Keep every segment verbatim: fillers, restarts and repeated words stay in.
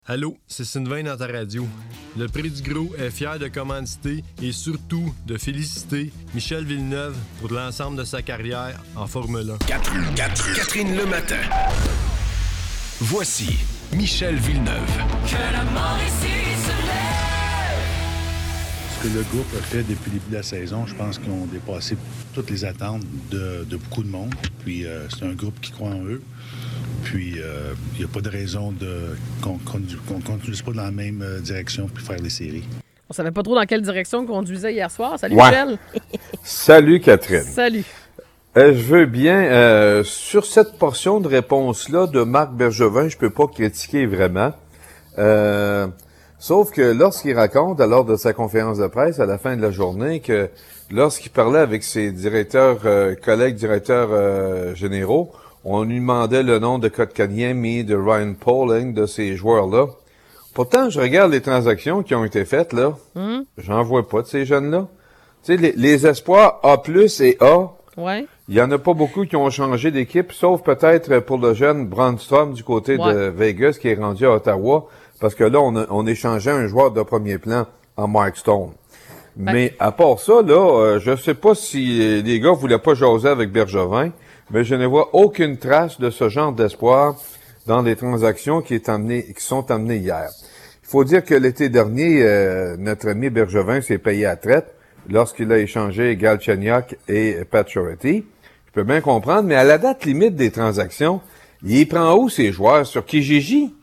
Allô, c'est Sylvain dans ta radio. Le Prix du Gros est fier de commanditer et surtout de féliciter Michel Villeneuve pour l'ensemble de sa carrière en Formule un. Catherine, Catherine, Catherine le matin. Voici Michel Villeneuve. Que la mort ici se lève. Ce que le groupe a fait depuis le début de la saison, je pense qu'ils ont dépassé toutes les attentes de, de beaucoup de monde. Puis euh, c'est un groupe qui croit en eux. Puis, il euh, n'y a pas de raison de, qu'on ne continue pas dans la même euh, direction puis faire les séries. On savait pas trop dans quelle direction on conduisait hier soir. Salut, ouais. Michel. Salut, Catherine. Salut. Euh, je veux bien, euh, sur cette portion de réponse-là de Marc Bergevin, je peux pas critiquer vraiment. Euh, sauf que lorsqu'il raconte, lors de sa conférence de presse, à la fin de la journée, que lorsqu'il parlait avec ses directeurs, euh, collègues directeurs euh, généraux, on lui demandait le nom de Kotkaniemi, de Ryan Poling, de ces joueurs-là. Pourtant, je regarde les transactions qui ont été faites, là. Mm. J'en vois pas de ces jeunes-là. Tu sais, les, les espoirs A plus et A, ouais. Il y en a pas beaucoup qui ont changé d'équipe, sauf peut-être pour le jeune Brandstrom du côté ouais. de Vegas, qui est rendu à Ottawa, parce que là, on a, on échangeait un joueur de premier plan en Mark Stone. Ouais. Mais à part ça, là, euh, je sais pas si les gars voulaient pas jaser avec Bergevin, mais je ne vois aucune trace de ce genre d'espoir dans les transactions qui, est amené, qui sont amenées hier. Il faut dire que l'été dernier, euh, notre ami Bergevin s'est payé à traite lorsqu'il a échangé Galchenyuk et Pacioretty. Je peux bien comprendre, mais à la date limite des transactions, il prend où ces joueurs? Sur Kijiji?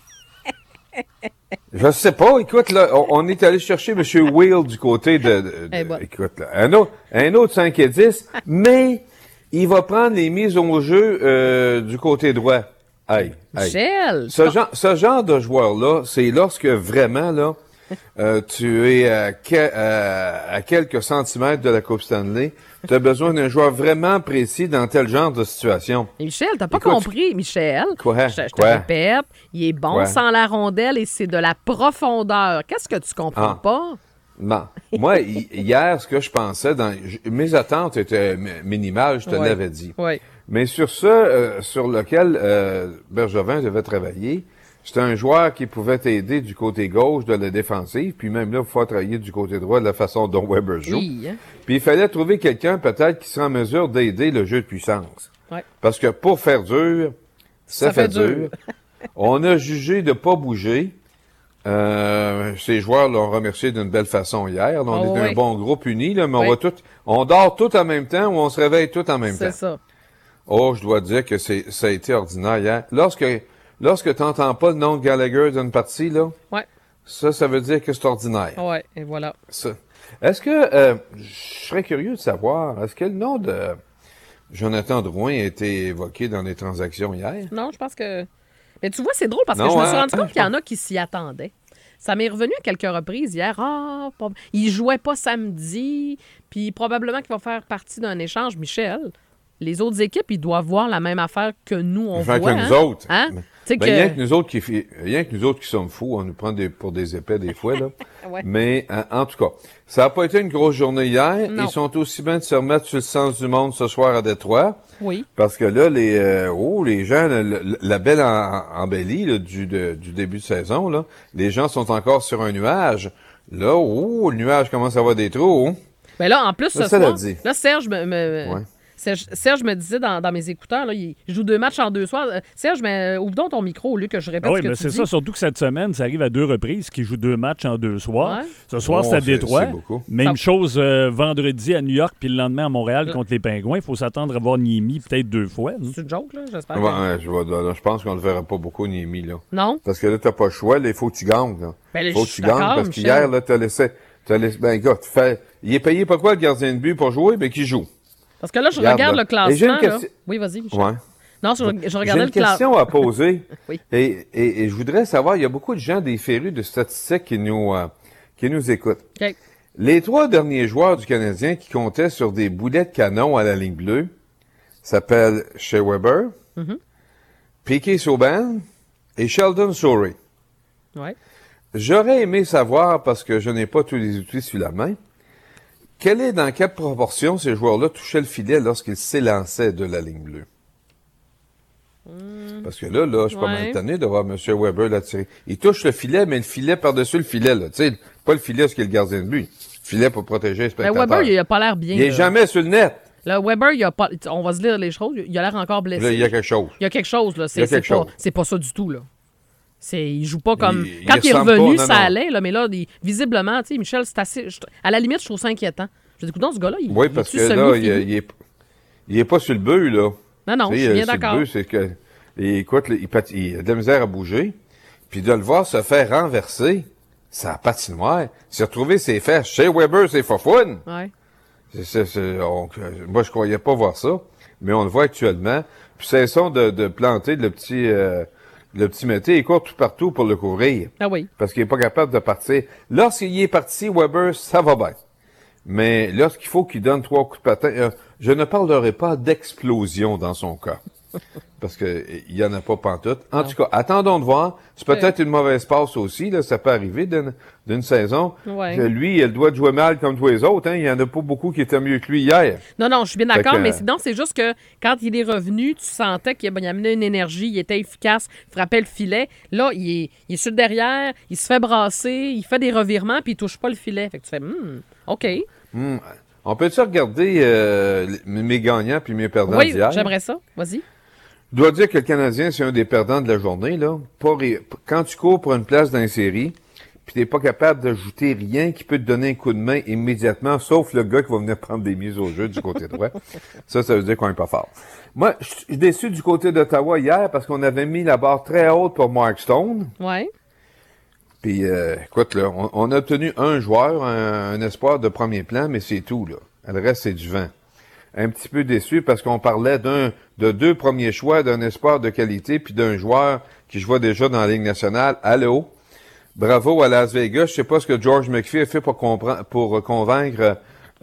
Je sais pas. Écoute, là, on, on est allé chercher M. Wheel du côté de... de, de hey, bon. Écoute, là, un autre, un autre cinq et dix, mais... il va prendre les mises au jeu euh, du côté droit. Hey, hey. Michel! Ce genre, ce genre de joueur-là, c'est lorsque vraiment, là, euh, tu es à, que, à, à quelques centimètres de la Coupe Stanley, tu as besoin d'un joueur vraiment précis dans tel genre de situation. Et Michel, t'as pas Écoute, compris, Michel. Quoi? Je, je te Quoi? répète, il est bon Quoi? sans la rondelle et c'est de la profondeur. Qu'est-ce que tu comprends ah. pas? Non. Moi, hier, ce que je pensais, dans mes attentes étaient minimales, je te ouais. l'avais dit. Ouais. Mais sur ce, euh, sur lequel euh, Bergevin devait travailler, c'était un joueur qui pouvait t'aider du côté gauche de la défensive, puis même là, il faut travailler du côté droit de la façon dont Weber joue. Oui, hein? Puis il fallait trouver quelqu'un peut-être qui serait en mesure d'aider le jeu de puissance. Ouais. Parce que pour faire dur, ça, ça fait, fait dur. dur. On a jugé de pas bouger. Euh, ces joueurs l'ont remercié d'une belle façon hier. Là, on oh, est oui. un bon groupe uni, là, mais oui. on va tout, on dort tout en même temps ou on se réveille tout en même c'est temps. C'est ça. Oh, je dois dire que c'est, ça a été ordinaire hier. Lorsque, lorsque t'entends pas le nom de Gallagher d'une partie, là, ouais. ça, ça veut dire que c'est ordinaire. Ouais, et voilà. Ça. Est-ce que, euh, je serais curieux de savoir, est-ce que le nom de Jonathan Drouin a été évoqué dans les transactions hier? Non, je pense que... Mais tu vois, c'est drôle parce que non, je me hein, suis rendu compte hein, qu'il y en a qui s'y attendaient. Ça m'est revenu à quelques reprises hier. Ah, pas... il jouait pas samedi, puis probablement qu'il va faire partie d'un échange. Michel, les autres équipes, ils doivent voir la même affaire que nous, on enfin, voit. que hein? nous autres. Hein? Ben, que... rien que nous autres qui, rien que nous autres qui sommes fous, on nous prend des, pour des épais des fois, là. ouais. Mais, en, en tout cas, ça n'a pas été une grosse journée hier. Non. Ils sont aussi bien de se remettre sur le sens du monde ce soir à Détroit. Oui. Parce que là, les, euh, oh, les gens, la, la belle en, embellie, là, du, de, du début de saison, là, les gens sont encore sur un nuage. Là, oh, le nuage commence à avoir des trous. Hein? Ben là, en plus, ce là, ça soir, dit. là, Serge me, me, ouais. Serge, Serge me disait dans, dans mes écouteurs, là, il joue deux matchs en deux soirs. Serge, mais ouvre donc ton micro au lieu que je répète ah oui, ce que mais tu c'est dis. ça, surtout que cette semaine, ça arrive à deux reprises qu'il joue deux matchs en deux soirs. Ouais. Ce soir, oh, c'est à Détroit. C'est Même ça... chose euh, vendredi à New York, puis le lendemain à Montréal contre les Pingouins. Il faut s'attendre à voir Niemi peut-être deux fois. Hein? C'est une joke, là, j'espère. Ouais, que... je, vois, je pense qu'on ne le verra pas beaucoup, Niemi, là. Non? Parce que là, t'as pas le choix, là, il faut que tu gagnes, là. Ben, faut que tu gagnes, parce qu'hier, là, t'as laissé, t'as laissé, ben, gars, tu fais, il est payé pas quoi, le gardien de but pour jouer? Ben, qui joue? Parce que là, je Regarde, regarde là. le classement. Question... Là. Oui, vas-y, Michel. Ouais. Non, je, je regardais J'ai le une classement. question à poser. oui. Et, et, et je voudrais savoir, il y a beaucoup de gens des férus de statistiques qui nous, euh, qui nous écoutent. Okay. Les trois derniers joueurs du Canadien qui comptaient sur des boulets de canon à la ligne bleue s'appellent Shea Weber, mm-hmm. Piquet Souban et Sheldon Souray. Ouais. J'aurais aimé savoir, parce que je n'ai pas tous les outils sur la main, quelle est, dans quelle proportion ces joueurs-là touchaient le filet lorsqu'ils s'élançaient de la ligne bleue? Mmh. Parce que là, là, je suis pas Ouais. mal tanné de voir M. Weber là tirer. Il touche le filet, mais le filet par-dessus le filet, là. Tu sais, pas le filet, ce qui est le gardien de but. Le filet pour protéger le Mais spectateur. Weber, il a pas l'air bien. Il est là. jamais sur le net. Là, Weber, il a pas. On va se dire les choses. Il a l'air encore blessé. Là, il y a quelque chose. Il y a quelque chose, là. Il y C'est a c'est quelque pas, chose. c'est pas ça du tout, là. C'est, il joue pas comme. Il- il Quand il est ressemble revenu, pas, non, ça non. allait, là, mais là, il- visiblement, tu sais, Michel, c'est assez. je- À la limite, je trouve ça inquiétant. Je dis, écoute, ce gars-là, il. Oui, il parce que est-tu là, il, semi-fini? il est, il est pas sur le but, là. Non, non, Tu je sais, suis bien sur le d'accord. but, c'est que, et écoute, là, il, pat- il a de la misère à bouger, puis de le voir se faire renverser, sa patinoire, il s'est retrouvé ses fesses. Chez Weber, c'est fofouine. Ouais. C'est, c'est, c'est- on- moi, je croyais pas voir ça, mais on le voit actuellement. Puis c'est son de, de planter le petit, euh, le petit métier, il court tout partout pour le couvrir, Ah oui. parce qu'il est pas capable de partir. Lorsqu'il est parti, Weber, ça va bien. Mais lorsqu'il faut qu'il donne trois coups de patin, euh, je ne parlerai pas d'explosion dans son cas. Parce que euh, il y en a pas pantoute. En Non. tout cas, attendons de voir. C'est peut-être une mauvaise passe aussi, là. Ça peut arriver d'une, d'une saison. Ouais. Que lui, il doit jouer mal comme tous les autres, hein. Il y en a pas beaucoup qui étaient mieux que lui hier. Non, non, je suis bien Fait d'accord, que, mais euh, sinon, c'est juste que quand il est revenu, tu sentais qu'il il amenait une énergie, il était efficace, il frappait le filet. Là, il est, il est sur le derrière, il se fait brasser, il fait des revirements, puis il touche pas le filet. Fait que tu fais, hum, OK. Hmm. On peut-tu regarder euh, les- mes gagnants puis mes perdants Oui, d'hier? j'aimerais ça. Vas-y. Je dois dire que le Canadien, c'est un des perdants de la journée, là. Pas ré- Quand tu cours pour une place dans une série, puis t'es pas capable d'ajouter rien qui peut te donner un coup de main immédiatement, sauf le gars qui va venir prendre des mises au jeu du côté droit. Ça, ça veut dire qu'on est pas fort. Moi, je suis déçu du côté d'Ottawa hier parce qu'on avait mis la barre très haute pour Mark Stone. Ouais. Puis, euh, écoute, là, on, on a obtenu un joueur, un, un espoir de premier plan, mais c'est tout, là. Le reste, c'est du vent. Un petit peu déçu parce qu'on parlait d'un, de deux premiers choix, d'un espoir de qualité, puis d'un joueur qui je vois déjà dans la Ligue nationale. Allô? Bravo à Las Vegas. Je sais pas ce que George McPhee a fait pour, comprendre, pour convaincre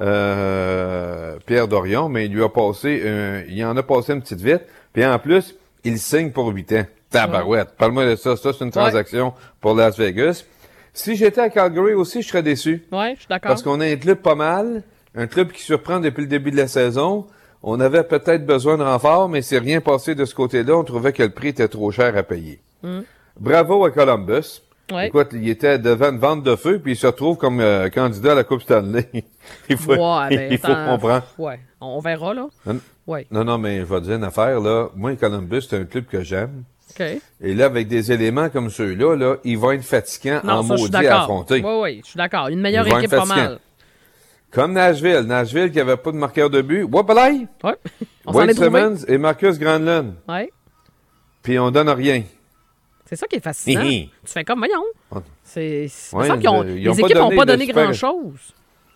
euh, Pierre Dorion, mais il lui a passé, un, il en a passé une petite vite. Puis en plus, il signe pour huit ans. Tabarouette. Parle-moi de ça. Ça, c'est une transaction pour Las Vegas. Si j'étais à Calgary aussi, je serais déçu. Ouais, je suis d'accord. Parce qu'on a un club pas mal, un club qui surprend depuis le début de la saison. On avait peut-être besoin de renfort, mais c'est rien passé de ce côté-là. On trouvait que le prix était trop cher à payer. Mm. Bravo à Columbus. Ouais. Écoute, il était devant une vente de feu, puis il se retrouve comme euh, candidat à la Coupe Stanley. il faut, Ouais, ben, il faut attends, comprendre. Ouais, on verra, là. Non, Ouais. non, non, mais je vais te dire une affaire, là. Moi, Columbus, c'est un club que j'aime. OK. Et là, avec des éléments comme ceux-là, là, il va être fatigant Non, en ça, je suis maudit à d'accord. affronter. Oui, oui, je suis d'accord. Une meilleure Ils vont équipe, être pas fatigants. mal. Comme Nashville. Nashville qui avait pas de marqueur de but. Wapalai! Ouais. On s'en Wade est trouvé. Simmons et Marcus Granlund. Ouais. Puis on donne rien. C'est ça qui est fascinant. Hi, hi. Tu fais comme, voyons. Ouais. C'est, c'est Ouais, il me semble qu'ils ont- ils les ont pas équipes n'ont donné pas de donné super- grand-chose.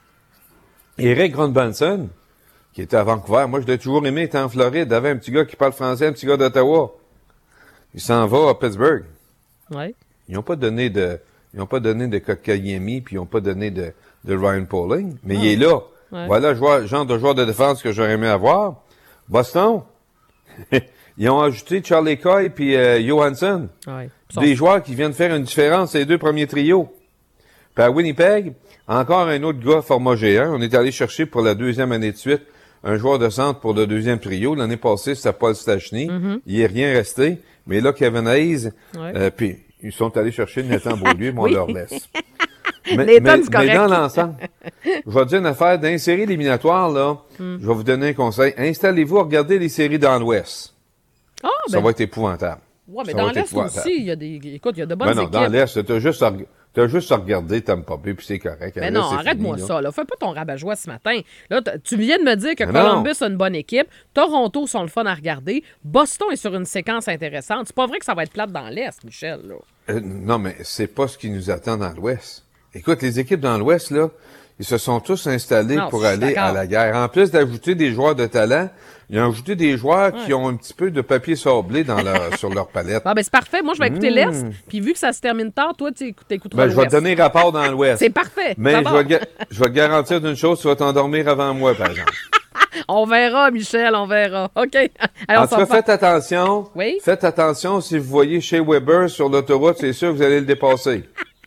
Eric Grondbanson, qui était à Vancouver. Moi, je l'ai toujours aimé, il était en Floride. Il avait un petit gars qui parle français, un petit gars d'Ottawa. Il s'en va à Pittsburgh. Ouais. Ils n'ont pas donné de, ils ont pas donné de Kotkaniemi, puis ils n'ont pas donné de, de Ryan Poling. Mais il est là. Ouais. Voilà le joueur- genre de joueur de défense que j'aurais aimé avoir. Boston. Ils ont ajouté Charlie Coy puis euh, Johansson. Ouais. Des joueurs qui viennent faire une différence, les deux premiers trios. Puis à Winnipeg, encore un autre gars format G un. On est allé chercher pour la deuxième année de suite un joueur de centre pour le deuxième trio. L'année passée, c'était Paul Stachny. Mm-hmm. Il est rien resté. Mais là, Kevin Hayes, Ouais. euh, puis ils sont allés chercher Nathan Beaulieu, mais on Oui. leur laisse. Mais, Nathan, mais- c'est correct. mais dans l'ensemble, je vais te dire une affaire. Dans les séries éliminatoires, là, Mm. je vais vous donner un conseil. Installez-vous à regarder les séries dans l'Ouest. Ah, Ça ben, va être épouvantable. ouais, mais ça dans va être l'Est épouvantable. aussi, il y a des, écoute, il y a de bonnes Ben non, équipes. dans l'Est, t'as juste à, reg- t'as juste à regarder Tampa Bay, puis c'est correct. Mais Là, non, c'est arrête-moi fini, là. ça. Là. Fais pas ton rabat-joie ce matin. Là, t- tu viens de me dire que Mais Columbus non. a une bonne équipe. Toronto sont le fun à regarder. Boston est sur une séquence intéressante. C'est pas vrai que ça va être plate dans l'Est, Michel. Là. Euh, non, mais c'est pas ce qui nous attend dans l'Ouest. Écoute, les équipes dans l'Ouest, là, ils se sont tous installés Non, pour je suis aller d'accord. à la guerre. En plus d'ajouter des joueurs de talent, ils ont ajouté des joueurs qui ont un petit peu de papier sablé dans leur, sur leur palette. Ah, ben c'est parfait. Moi, je vais écouter l'Est. Puis vu que ça se termine tard, toi, tu écoutes- t'écouteras Ben, je vais te l'Ouest. donner rapport dans l'Ouest. C'est parfait. Mais Ça je va. vais, te ga- je vais te garantir d'une chose, tu vas t'endormir avant moi, par exemple. On verra, Michel, on verra. OK. Alors, En tout cas, faites attention. Oui? Faites attention si vous voyez chez Weber sur l'autoroute, c'est sûr que vous allez le dépasser.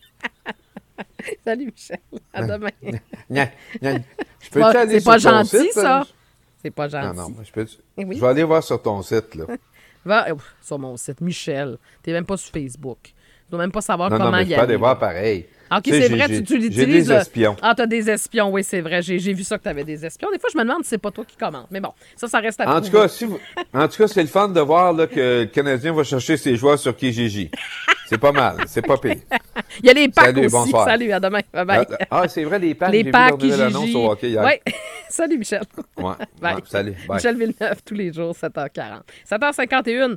Salut, Michel. À demain. Gna, gna. Je peux Pas- aller C'est sur pas ton gentil, site, ça. hein? C'est pas Non, gentil. non, je, peux, Eh oui. je vais aller voir sur ton site, là. Va oh, sur mon site. Michel, t'es même pas sur Facebook. Tu dois même pas savoir non, comment non, mais y je peux aller. aller voir pareil. OK, Tu sais, c'est j'ai- vrai, j'ai- tu, tu j'ai l'utilises. des là. espions. Ah, t'as des espions, oui, c'est vrai. J'ai, j'ai vu ça que t'avais des espions. Des fois, je me demande si c'est pas toi qui commente. Mais bon, ça, ça reste à En tout prouver. cas, si vous- en tout cas, c'est le fun de voir là, que le Canadien va chercher ses joueurs sur Kijiji. C'est pas mal, c'est pas pire. Il y a les packs Salut, aussi. bonsoir. Salut, à demain. Bye bye. Ah, c'est vrai, les packs. les j'ai vu packs leur nouvelle annonce Kijiji. au hockey hier. Oui. Salut, Michel. Ouais, Bye. ouais, salut, bye. Michel Villeneuve, tous les jours, sept heures quarante. sept heures cinquante et une.